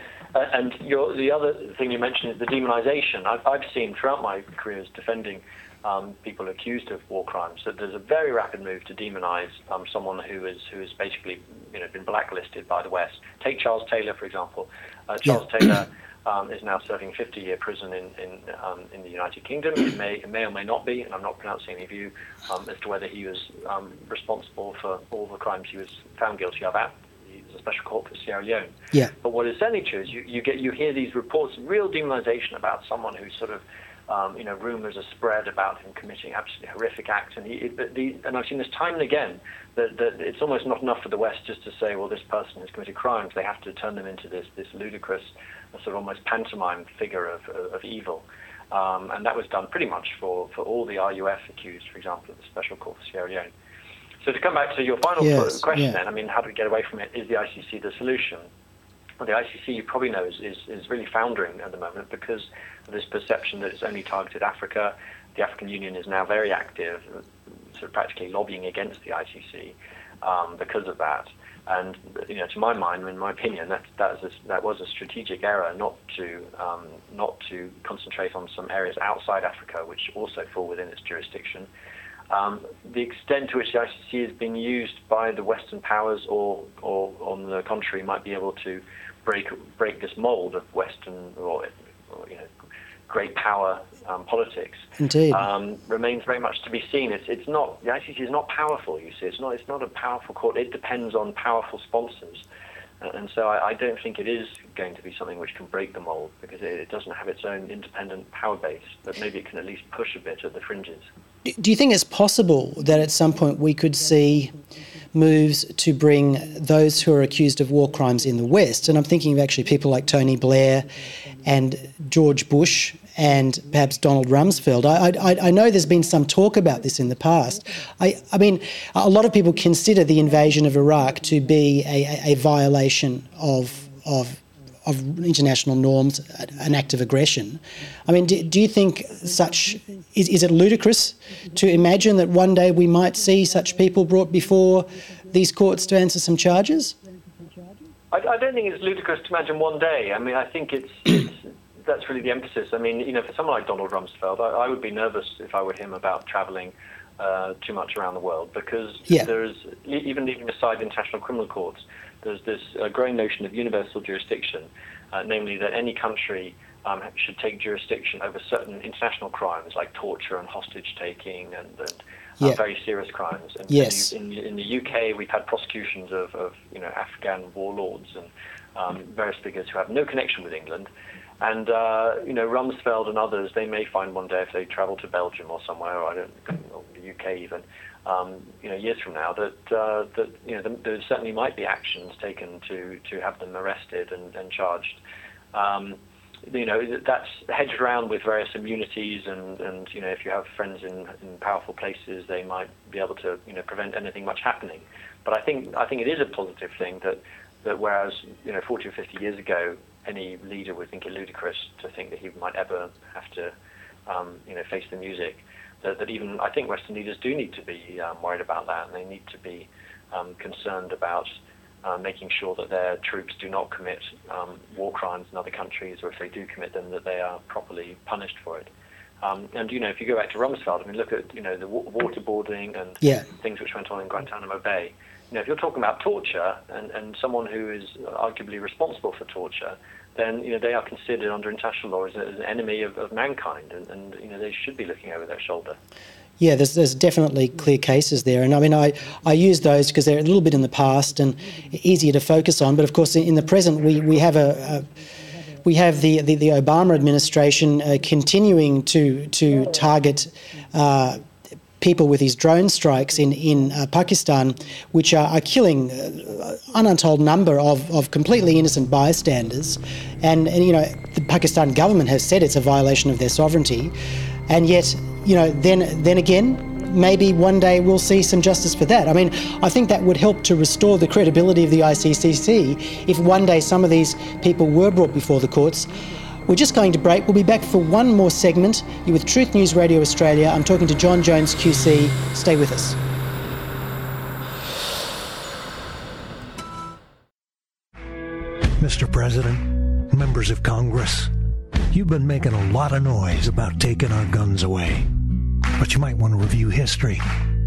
the other thing you mentioned is the demonization. I've seen throughout my careers defending people accused of war crimes that there's a very rapid move to demonize someone who is basically been blacklisted by the West. Take Charles Taylor, for example. Charles Taylor is now serving 50-year prison in the United Kingdom. It may or may not be, and I'm not pronouncing any view as to whether he was responsible for all the crimes he was found guilty of at the Special Court for Sierra Leone. Yeah. But what is certainly true is you hear these reports of real demonization about someone who's sort of Rumors are spread about him committing absolutely horrific acts, and I've seen this time and again that it's almost not enough for the West just to say, well, this person has committed crimes. They have to turn them into this ludicrous, sort of almost pantomime figure of evil, and that was done pretty much for all the RUF accused, for example, at the Special Court for Sierra Leone. So to come back to your final question, then, I mean, how do we get away from it? Is the ICC the solution? Well, the ICC, you probably know, is really foundering at the moment because of this perception that it's only targeted Africa. The African Union is now very active, sort of practically lobbying against the ICC because of that. And to my mind, in my opinion, that was a strategic error not to concentrate on some areas outside Africa, which also fall within its jurisdiction. The extent to which the ICC is being used by the Western powers, or on the contrary, might be able to break this mold of Western or great power politics. Indeed, remains very much to be seen. It's not, the ICC is not powerful. You see, it's not a powerful court. It depends on powerful sponsors, and so I don't think it is going to be something which can break the mold because it doesn't have its own independent power base. But maybe it can at least push a bit at the fringes. Do you think it's possible that at some point we could see moves to bring those who are accused of war crimes in the West, and I'm thinking of actually people like Tony Blair and George Bush and perhaps Donald Rumsfeld. I know there's been some talk about this in the past. I mean, a lot of people consider the invasion of Iraq to be a violation of international norms, an act of aggression. I mean, do you think is it ludicrous to imagine that one day we might see such people brought before these courts to answer some charges? I don't think it's ludicrous to imagine one day. I mean, I think that's really the emphasis. I mean, for someone like Donald Rumsfeld, I would be nervous if I were him about travelling too much around the world because there's, even leaving aside international criminal courts, there's this growing notion of universal jurisdiction, namely that any country should take jurisdiction over certain international crimes like torture and hostage-taking and very serious crimes. And in the UK, we've had prosecutions of Afghan warlords and various figures who have no connection with England. And Rumsfeld and others, they may find one day if they travel to Belgium or somewhere, or the UK even, years from now, that there certainly might be actions taken to have them arrested and charged. That's hedged around with various immunities, and if you have friends in powerful places, they might be able to prevent anything much happening. But I think it is a positive thing that whereas 40 or 50 years ago, any leader would think it ludicrous to think that he might ever have to face the music. That even I think Western leaders do need to be worried about that, and they need to be concerned about making sure that their troops do not commit war crimes in other countries, or if they do commit them, that they are properly punished for it. And if you go back to Rumsfeld, I mean, look at the waterboarding and things which went on in Guantanamo Bay. If you're talking about torture and someone who is arguably responsible for torture, then they are considered under international law as an enemy of mankind, and they should be looking over their shoulder. Yeah, there's definitely clear cases there, and I mean I use those because they're a little bit in the past and easier to focus on. But of course, in the present, we have the Obama administration continuing to target people with his drone strikes in Pakistan, which are killing an untold number of completely innocent bystanders. And the Pakistan government has said it's a violation of their sovereignty. And yet, then again, maybe one day we'll see some justice for that. I mean, I think that would help to restore the credibility of the ICCC if one day some of these people were brought before the courts. We're just going to break. We'll be back for one more segment. You're with Truth News Radio Australia. I'm talking to John Jones QC. Stay with us. Mr. President, members of Congress, you've been making a lot of noise about taking our guns away. But you might want to review history.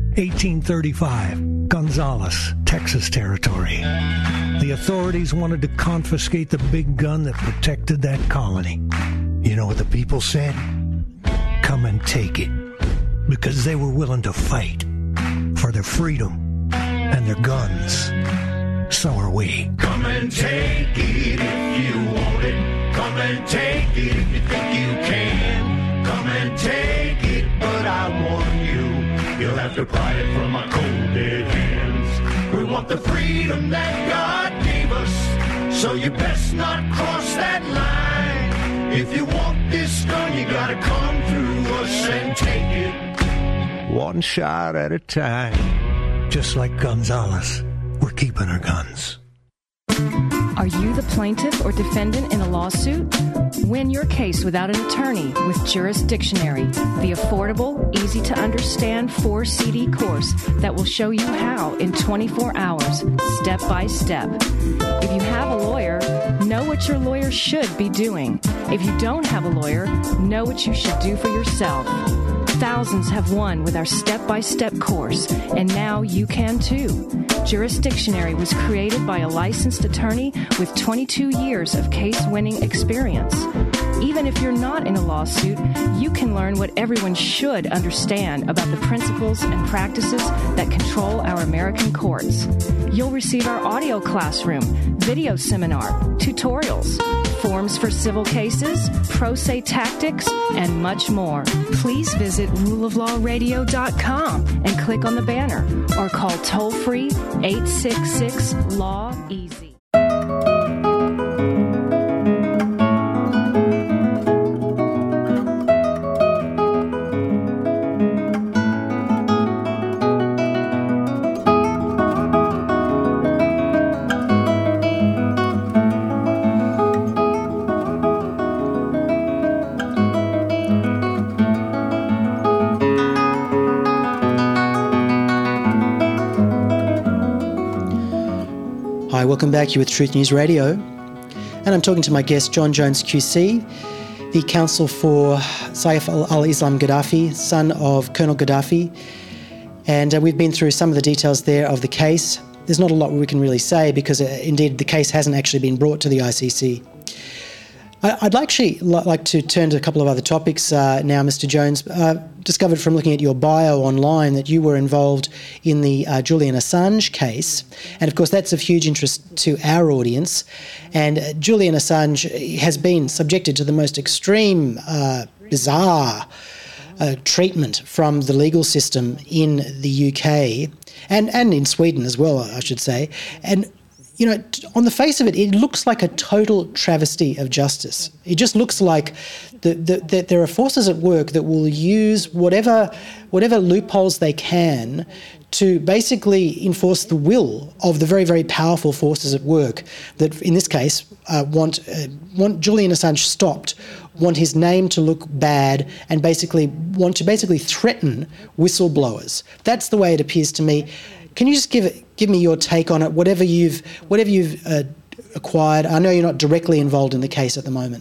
1835, Gonzales, Texas Territory. The authorities wanted to confiscate the big gun that protected that colony. You know what the people said? Come and take it. Because they were willing to fight for their freedom and their guns. So are we. Come and take it if you want it. Come and take it if you think you can. Come Come and take it, but I warn you, you'll have to pry it from my cold dead hands. We want the freedom that God gave us, so you best not cross that line. If you want this gun, you gotta come through us and take it. One shot at a time. Just like Gonzalez, we're keeping our guns. Are you the plaintiff or defendant in a lawsuit? Win your case without an attorney with Jurisdictionary, the affordable, easy-to-understand 4-CD course that will show you how in 24 hours, step by step. If you have a lawyer, know what your lawyer should be doing. If you don't have a lawyer, know what you should do for yourself. Thousands have won with our step-by-step course, and now you can too. Jurisdictionary was created by a licensed attorney with 22 years of case-winning experience. Even if you're not in a lawsuit, you can learn what everyone should understand about the principles and practices that control our American courts. You'll receive our audio classroom, video seminar, tutorials, forms for civil cases, pro se tactics, and much more. Please visit ruleoflawradio.com and click on the banner or call toll-free 866-LAW-EASY. Hi, welcome back. You're with Truth News Radio. And I'm talking to my guest, John Jones QC, the counsel for Saif al-Islam Gaddafi, son of Colonel Gaddafi. And we've been through some of the details there of the case. There's not a lot we can really say because, indeed, the case hasn't actually been brought to the ICC. I'd like to turn to a couple of other topics now, Mr. Jones. Discovered from looking at your bio online that you were involved in the Julian Assange case. And, of course, that's of huge interest to our audience. And Julian Assange has been subjected to the most extreme, bizarre treatment from the legal system in the UK and in Sweden as well, I should say. And you know, on the face of it, it looks like a total travesty of justice. It just looks like that there are forces at work that will use whatever loopholes they can to basically enforce the will of the very, very powerful forces at work that, in this case, want Julian Assange stopped, want his name to look bad, and want to threaten whistleblowers. That's the way it appears to me. Can you just give me your take on it, whatever you've acquired? I know you're not directly involved in the case at the moment.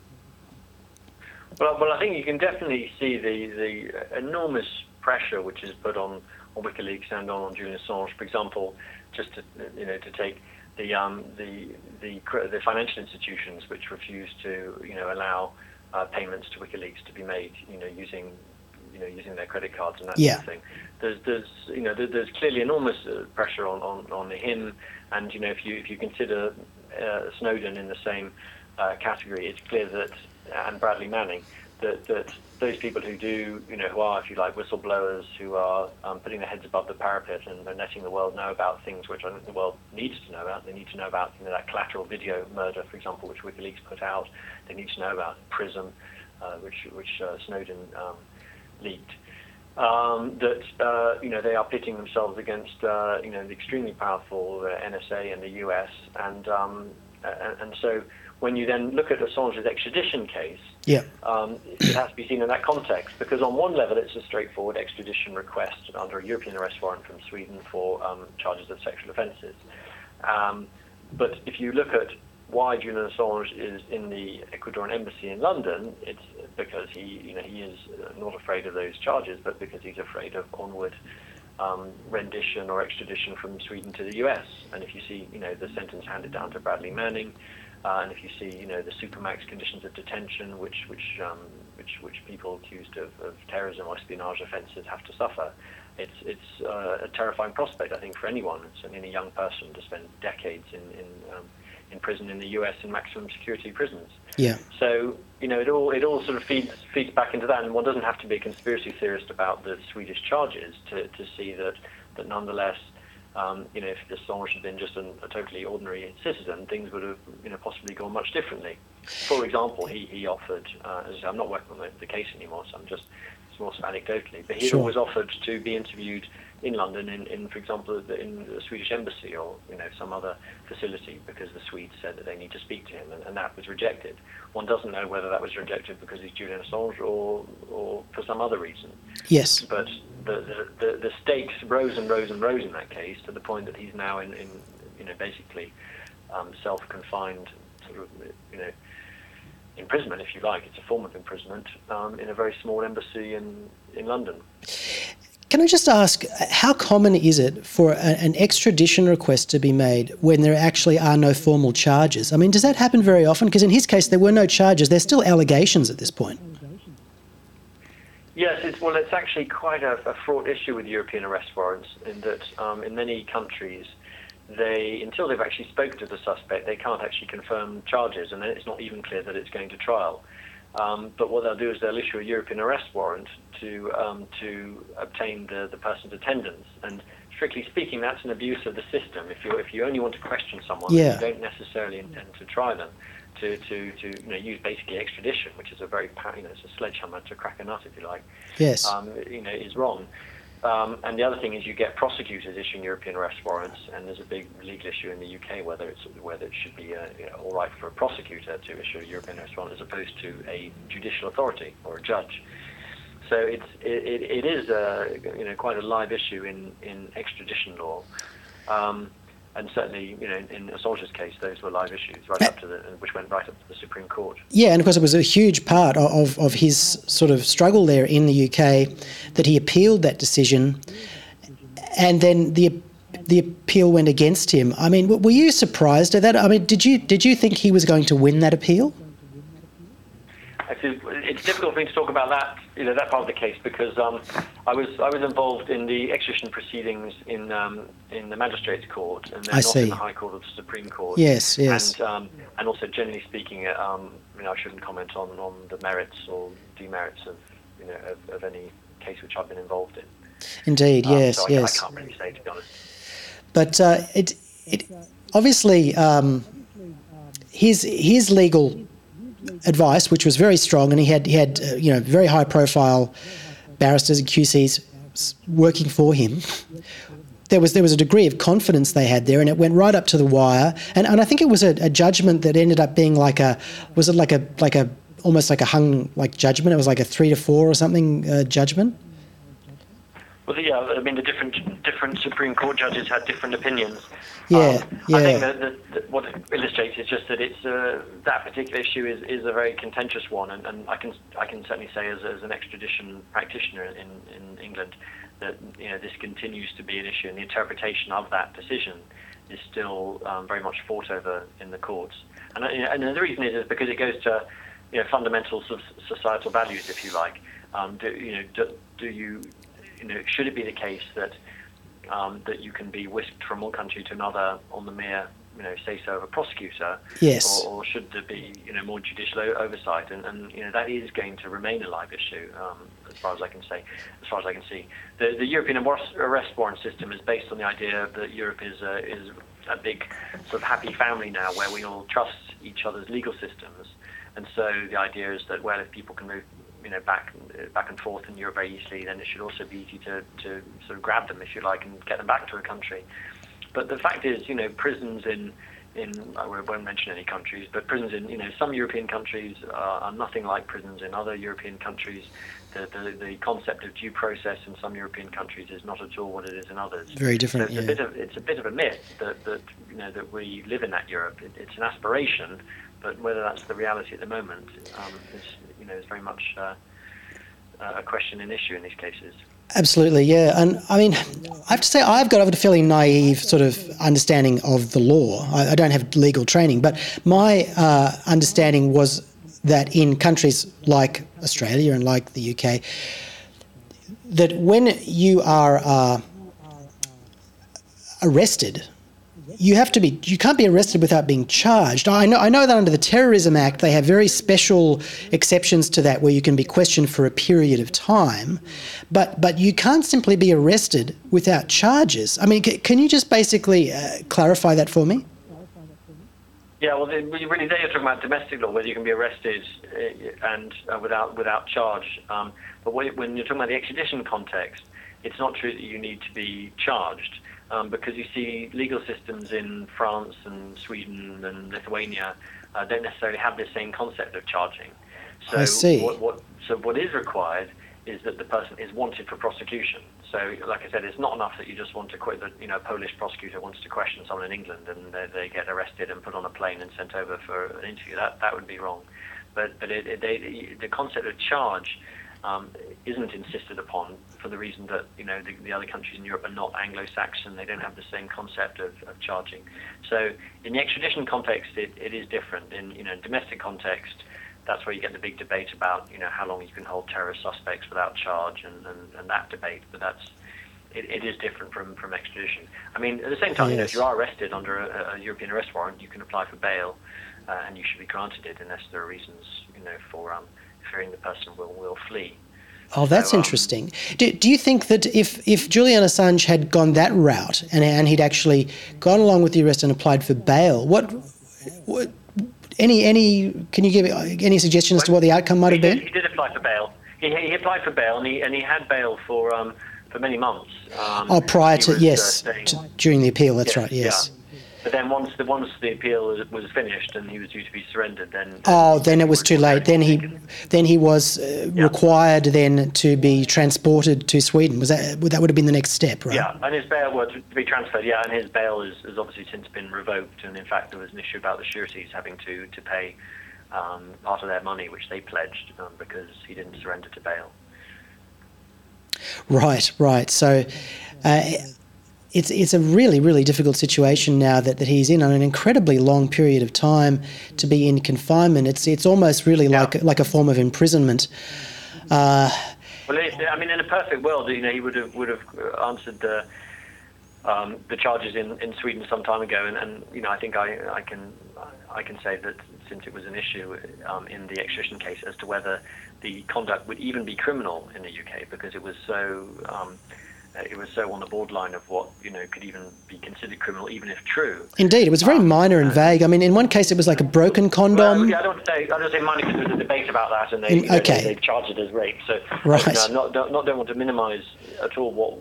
Well, I think you can definitely see the enormous pressure which is put on WikiLeaks and on Julian Assange. For example, just to take the financial institutions which refuse to allow payments to WikiLeaks to be made using their credit cards and that sort of thing. There's clearly enormous pressure on him, and if you consider Snowden in the same category, it's clear that, and Bradley Manning, that those people who are, if you like, whistleblowers, who are putting their heads above the parapet and letting the world know about things which I think the world needs to know about. They need to know about that collateral video murder, for example, which WikiLeaks put out. They need to know about PRISM, which Snowden leaked. They are pitting themselves against the extremely powerful NSA and the US, and so when you then look at Assange's extradition case, it has to be seen in that context, because on one level it's a straightforward extradition request under a European arrest warrant from Sweden for charges of sexual offences. But if you look at why Julian Assange is in the Ecuadorian embassy in London, it's because he is not afraid of those charges, but because he's afraid of onward rendition or extradition from Sweden to the US. And if you see, the sentence handed down to Bradley Manning, and if you see, the supermax conditions of detention, which people accused of terrorism or espionage offences have to suffer, it's a terrifying prospect, I think, for anyone, certainly any young person, to spend decades in prison in the US in maximum security prisons. Yeah. So, it all sort of feeds back into that, and one doesn't have to be a conspiracy theorist about the Swedish charges to see that nonetheless, if Assange had been just a totally ordinary citizen, things would have possibly gone much differently. For example, he offered, as I say, I'm not working on the case anymore, so it's more anecdotally, but he always offered to be interviewed in London, in for example, in the Swedish embassy or some other facility, because the Swedes said that they need to speak to him, and that was rejected. One doesn't know whether that was rejected because he's Julian Assange or for some other reason. Yes. But the stakes rose and rose and rose in that case, to the point that he's now in basically self-confined sort of imprisonment, if you like. It's a form of imprisonment in a very small embassy in London. Can I just ask, how common is it for an extradition request to be made when there actually are no formal charges? I mean, does that happen very often? Because in his case, there were no charges. There's still allegations at this point. Yes, it's actually quite a fraught issue with European arrest warrants, in that in many countries, until they've actually spoken to the suspect, they can't actually confirm charges, and then it's not even clear that it's going to trial. But what they'll do is they'll issue a European arrest warrant to obtain the person's attendance. And strictly speaking, that's an abuse of the system. If you only want to question someone, you don't necessarily intend to try them. To use basically extradition, which is a very it's a sledgehammer to crack a nut, if you like. Yes. Is wrong. And the other thing is you get prosecutors issuing European arrest warrants, and there's a big legal issue in the UK whether it should be all right for a prosecutor to issue a European arrest warrant as opposed to a judicial authority or a judge. So it is quite a live issue in extradition law. And certainly, in Assange's case, those were live issues which went right up to the Supreme Court. Yeah, and of course it was a huge part of his sort of struggle there in the UK that he appealed that decision, and then the appeal went against him. I mean, were you surprised at that? I mean, did you think he was going to win that appeal? It's difficult for me to talk about that, that part of the case, because I was involved in the extradition proceedings in the Magistrates Court, and then not in the High Court of the Supreme Court. Yes. And also, generally speaking, I shouldn't comment on the merits or demerits of any case which I've been involved in. Indeed, yes, so yes. I can't really say, to be honest. But it obviously his legal advice, which was very strong, and he had very high profile barristers and QCs working for him. There was a degree of confidence they had there, and it went right up to the wire. And I think it was a judgment that ended up being almost like a hung judgment. It was like a 3 to 4 or something judgment. Well, yeah, I mean, the different Supreme Court judges had different opinions. Yeah. I think that what it illustrates is just that it's that particular issue is a very contentious one, and I can certainly say as an extradition practitioner in England that this continues to be an issue, and the interpretation of that decision is still very much fought over in the courts. And the reason is because it goes to fundamental societal values, if you like. Should it be the case that you can be whisked from one country to another on the mere say-so of a prosecutor? Yes. Or should there be more judicial oversight? And that is going to remain a live issue as far as I can see. The European arrest warrant system is based on the idea that Europe is a big sort of happy family now, where we all trust each other's legal systems. And so the idea is that, well, if people can move back and forth in Europe very easily, then it should also be easy to sort of grab them, if you like, and get them back to a country. But the fact is, prisons in I won't mention any countries, but prisons in some European countries are nothing like prisons in other European countries. The concept of due process in some European countries is not at all what it is in others. Very different. So it's a bit of a myth that we live in that Europe. It's an aspiration, but whether that's the reality at the moment is very much a question and issue in these cases. Absolutely, yeah. And I mean, I have to say, I've got a fairly naive sort of understanding of the law. I don't have legal training, but my understanding was that in countries like Australia and like the UK, that when you are arrested you can't be arrested without being charged. I know that under the Terrorism Act, they have very special exceptions to that where you can be questioned for a period of time, but you can't simply be arrested without charges. I mean, can you just basically clarify that for me? Yeah, well, really, there you're talking about domestic law, whether you can be arrested and without charge. But when you're talking about the extradition context, it's not true that you need to be charged. Because you see legal systems in France and Sweden and Lithuania don't necessarily have the same concept of charging. So I see. What is required is that the person is wanted for prosecution. So, like I said, it's not enough that you just want to a Polish prosecutor wants to question someone in England and they get arrested and put on a plane and sent over for an interview. That would be wrong. But the concept of charge isn't insisted upon for the reason that the other countries in Europe are not Anglo-Saxon. They don't have the same concept of charging. So in the extradition context, it is different. In domestic context, that's where you get the big debate about how long you can hold terrorist suspects without charge and that debate. But it is different from extradition. I mean, at the same time, if you are arrested under a European arrest warrant, you can apply for bail, and you should be granted it unless there are reasons for fearing the person will flee. Oh, that's interesting. Do you think that if Julian Assange had gone that route and he'd actually gone along with the arrest and applied for bail, can you give any suggestions to what the outcome might have been? He did apply for bail. He applied for bail and he had bail for many months. Prior to during the appeal. That's right. Yes. Yeah. But then once the appeal was finished and he was due to be surrendered, then it was too late. Then he was required then to be transported to Sweden. That would have been the next step, right? Yeah, and his bail was to be transferred. Yeah, and his bail has obviously since been revoked. And in fact, there was an issue about the sureties having to pay part of their money, which they pledged because he didn't surrender to bail. Right. So. It's a really, really difficult situation now that he's in on an incredibly long period of time to be in confinement. It's almost really like a form of imprisonment. Well, I mean, in a perfect world, he would have answered the charges in Sweden some time ago, and I think I can say that since it was an issue in the extradition case as to whether the conduct would even be criminal in the UK because it was so. It was so on the borderline of what could even be considered criminal, even if true. Indeed, it was very minor and vague. I mean, in one case, it was like a broken condom. Well, I don't say minor because there was a debate about that, and they charged it as rape. So, right. Don't want to minimise at all what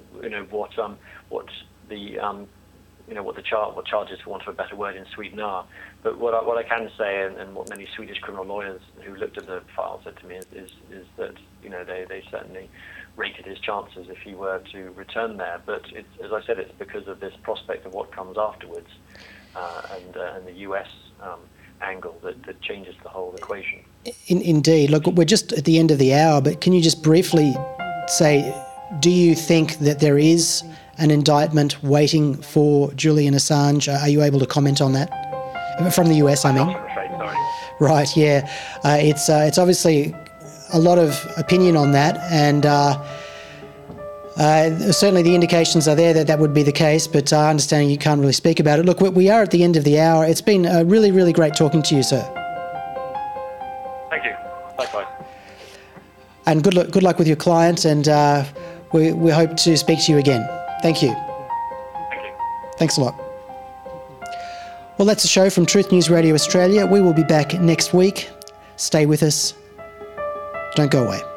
charges, for want of a better word, in Sweden are. But what I can say, and what many Swedish criminal lawyers who looked at the file said to me is that they certainly rated his chances if he were to return there. But as I said, it's because of this prospect of what comes afterwards and the US angle that changes the whole equation. Indeed. Look, we're just at the end of the hour, but can you just briefly say, do you think that there is an indictment waiting for Julian Assange? Are you able to comment on that? From the US, I mean. I'm afraid, sorry. Right, yeah. It's obviously a lot of opinion on that, and certainly the indications are there that would be the case, but I understand you can't really speak about it. Look, we are at the end of the hour. It's been really, really great talking to you, sir. Thank you. Likewise. And good luck with your client, and we hope to speak to you again. Thank you. Thank you. Thanks a lot. Well, that's a show from Truth News Radio Australia. We will be back next week. Stay with us. Don't go away.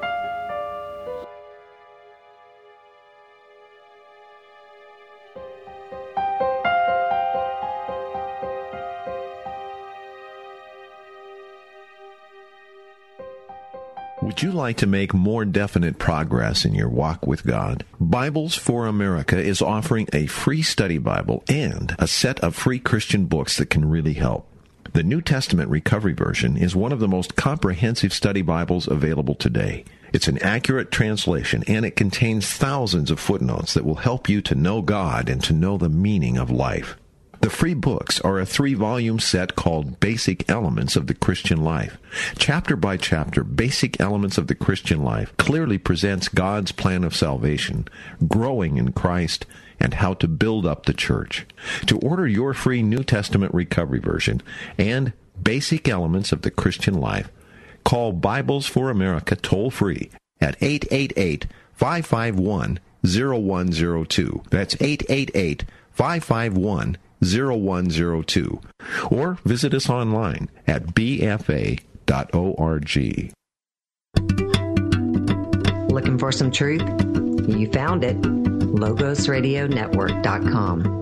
Would you like to make more definite progress in your walk with God? Bibles for America is offering a free study Bible and a set of free Christian books that can really help. The New Testament Recovery Version is one of the most comprehensive study Bibles available today. It's an accurate translation, and it contains thousands of footnotes that will help you to know God and to know the meaning of life. The free books are a 3-volume set called Basic Elements of the Christian Life. Chapter by chapter, Basic Elements of the Christian Life clearly presents God's plan of salvation, growing in Christ, and how to build up the church. To order your free New Testament recovery version and Basic Elements of the Christian Life, call Bibles for America toll-free at 888-551-0102. That's 888-551-0102. Or visit us online at bfa.org. Looking for some truth? You found it. LogosRadioNetwork.com.